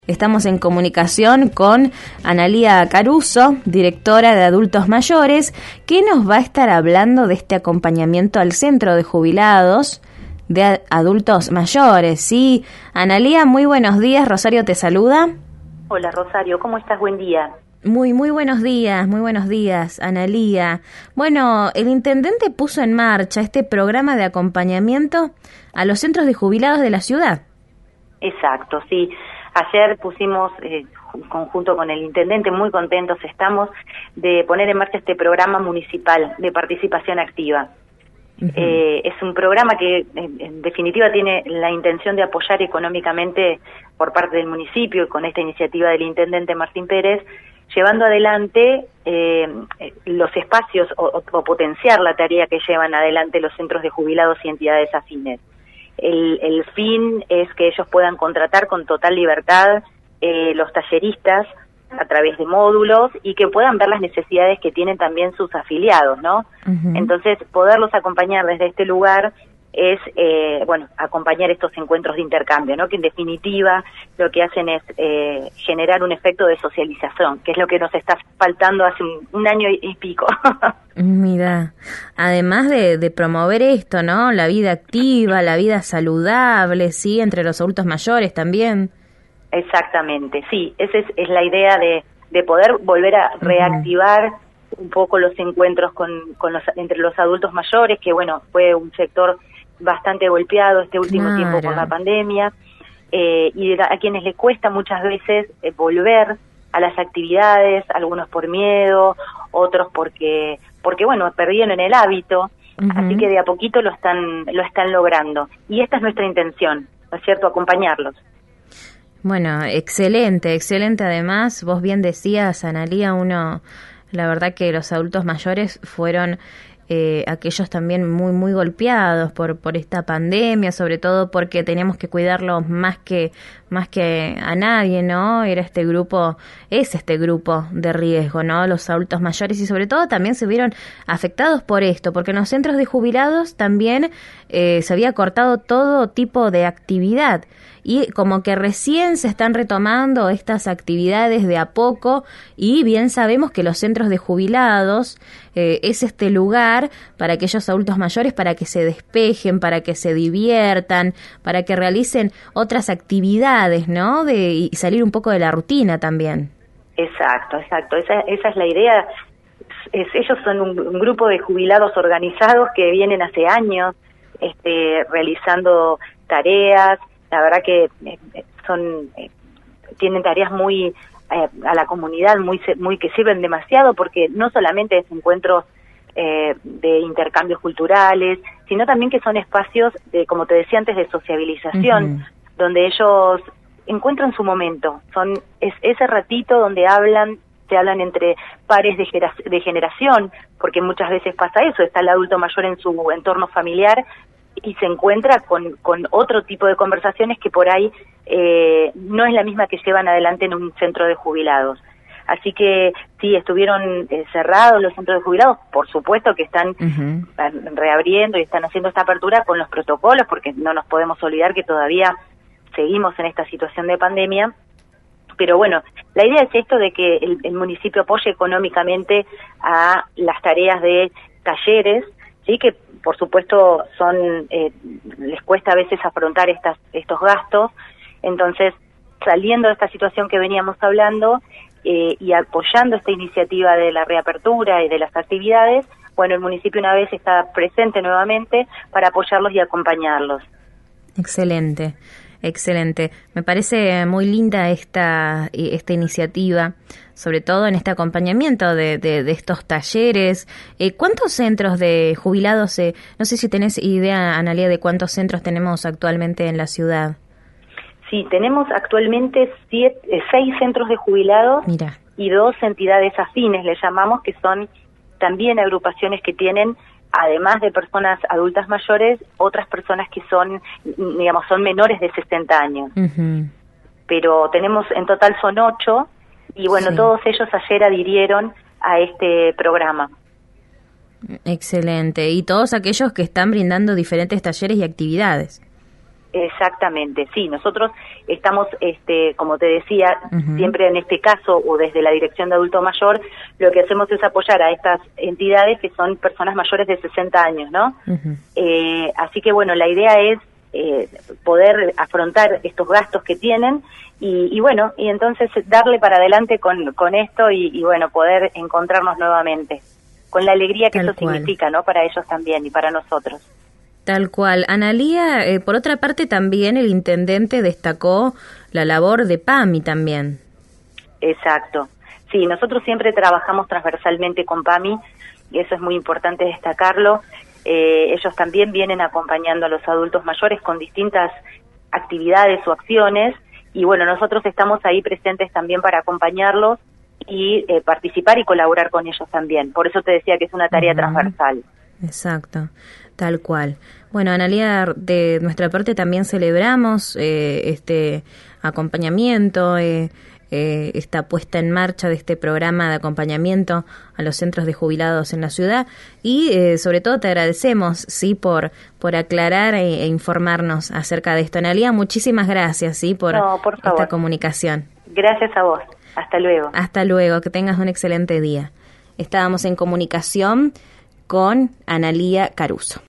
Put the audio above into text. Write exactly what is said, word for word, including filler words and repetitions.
Estamos en comunicación con Analía Caruso, directora de Adultos Mayores, que nos va a estar hablando de este acompañamiento al centro de jubilados de adultos mayores. Sí, Analía, muy buenos días. Rosario te saluda. Hola Rosario, ¿cómo estás? Buen día. Muy, muy buenos días, muy buenos días, Analía. Bueno, el intendente puso en marcha este programa de acompañamiento a los centros de jubilados de la ciudad. Exacto, sí. Ayer pusimos, eh, conjunto con el intendente, muy contentos estamos de poner en marcha este programa municipal de participación activa. Uh-huh. Eh, es un programa que en, en definitiva tiene la intención de apoyar económicamente por parte del municipio, con esta iniciativa del intendente Martín Pérez, llevando adelante eh, los espacios o, o potenciar la tarea que llevan adelante los centros de jubilados y entidades afines. El, el fin es que ellos puedan contratar con total libertad eh, los talleristas a través de módulos y que puedan ver las necesidades que tienen también sus afiliados, ¿no? Uh-huh. Entonces, poderlos acompañar desde este lugar es, eh, bueno, acompañar estos encuentros de intercambio, ¿no? Que en definitiva lo que hacen es eh, generar un efecto de socialización, que es lo que nos está faltando hace un, un año y, y pico. Mira, además de, de promover esto, ¿no? La vida activa, la vida saludable, ¿sí? Entre los adultos mayores también. Exactamente, sí, esa es, es la idea de, de poder volver a reactivar uh-huh. un poco los encuentros con, con los, entre los adultos mayores, que bueno, fue un sector bastante golpeado este último claro. tiempo por la pandemia, eh, y a quienes les cuesta muchas veces eh, volver a las actividades, algunos por miedo, otros porque, porque bueno, perdieron el hábito, uh-huh. así que de a poquito lo están, lo están logrando. Y esta es nuestra intención, ¿no es cierto?, acompañarlos. Bueno, excelente, excelente además, vos bien decías, Analía, uno, la verdad que los adultos mayores fueron eh, aquellos también muy, muy golpeados por, por esta pandemia, sobre todo porque teníamos que cuidarlos más que, más que a nadie, ¿no? Era este grupo, es este grupo de riesgo, ¿no? Los adultos mayores y sobre todo también se vieron afectados por esto, porque en los centros de jubilados también eh, se había cortado todo tipo de actividad. Y como que recién se están retomando estas actividades de a poco y bien sabemos que los centros de jubilados eh, es este lugar para aquellos adultos mayores para que se despejen, para que se diviertan, para que realicen otras actividades, ¿no? De, y salir un poco de la rutina también. Exacto, exacto. Esa, esa es la idea. Es, ellos son un, un grupo de jubilados organizados que vienen hace años este, realizando tareas. La verdad que eh, son eh, tienen tareas muy eh, a la comunidad, muy muy que sirven demasiado, porque no solamente es encuentros eh, de intercambios culturales, sino también que son espacios, de, como te decía antes, de sociabilización, uh-huh. donde ellos encuentran su momento. Son es ese ratito donde hablan, se hablan entre pares de, gera- de generación, porque muchas veces pasa eso, está el adulto mayor en su entorno familiar y se encuentra con, con otro tipo de conversaciones que por ahí eh, no es la misma que llevan adelante en un centro de jubilados. Así que sí, estuvieron eh, cerrados los centros de jubilados, por supuesto que están uh-huh. reabriendo y están haciendo esta apertura con los protocolos, porque no nos podemos olvidar que todavía seguimos en esta situación de pandemia. Pero bueno, la idea es esto de que el, el municipio apoye económicamente a las tareas de talleres, sí, que por supuesto son eh, les cuesta a veces afrontar estas estos gastos. Entonces, saliendo de esta situación que veníamos hablando eh, y apoyando esta iniciativa de la reapertura y de las actividades, bueno, el municipio una vez está presente nuevamente para apoyarlos y acompañarlos. Excelente. Excelente. Me parece muy linda esta esta iniciativa, sobre todo en este acompañamiento de, de, de estos talleres. Eh, ¿Cuántos centros de jubilados, eh, no sé si tenés idea, Analía, de cuántos centros tenemos actualmente en la ciudad? Sí, tenemos actualmente siete, eh, seis centros de jubilados. Mira. Y dos entidades afines, le llamamos, que son también agrupaciones que tienen, además de personas adultas mayores, otras personas que son, digamos, son menores de sesenta años. Uh-huh. Pero tenemos, en total son ocho, y bueno, sí. todos ellos ayer adhirieron a este programa. Excelente. Y todos aquellos que están brindando diferentes talleres y actividades. Exactamente, sí, nosotros estamos, este, como te decía, Uh-huh. siempre en este caso o desde la Dirección de Adulto Mayor, lo que hacemos es apoyar a estas entidades que son personas mayores de sesenta años, ¿no? Uh-huh. Eh, así que bueno, la idea es eh, poder afrontar estos gastos que tienen y, y bueno, y entonces darle para adelante con, con esto y, y bueno, poder encontrarnos nuevamente, con la alegría que Tal eso cual. significa, ¿no? Para ellos también y para nosotros. Tal cual. Analía, eh, por otra parte, también el intendente destacó la labor de PAMI también. Exacto. Sí, nosotros siempre trabajamos transversalmente con PAMI y eso es muy importante destacarlo. Eh, ellos también vienen acompañando a los adultos mayores con distintas actividades o acciones y bueno, nosotros estamos ahí presentes también para acompañarlos y eh, participar y colaborar con ellos también. Por eso te decía que es una tarea Uh-huh. transversal. Exacto, tal cual. Bueno, Analía, de nuestra parte también celebramos eh, este acompañamiento, eh, eh, esta puesta en marcha de este programa de acompañamiento a los centros de jubilados en la ciudad y eh, sobre todo te agradecemos, sí, por por aclarar e, e informarnos acerca de esto. Analía, muchísimas gracias, sí, por, No, por favor. esta comunicación. Gracias a vos. Hasta luego. Hasta luego, que tengas un excelente día. Estábamos en comunicación con Analía Caruso.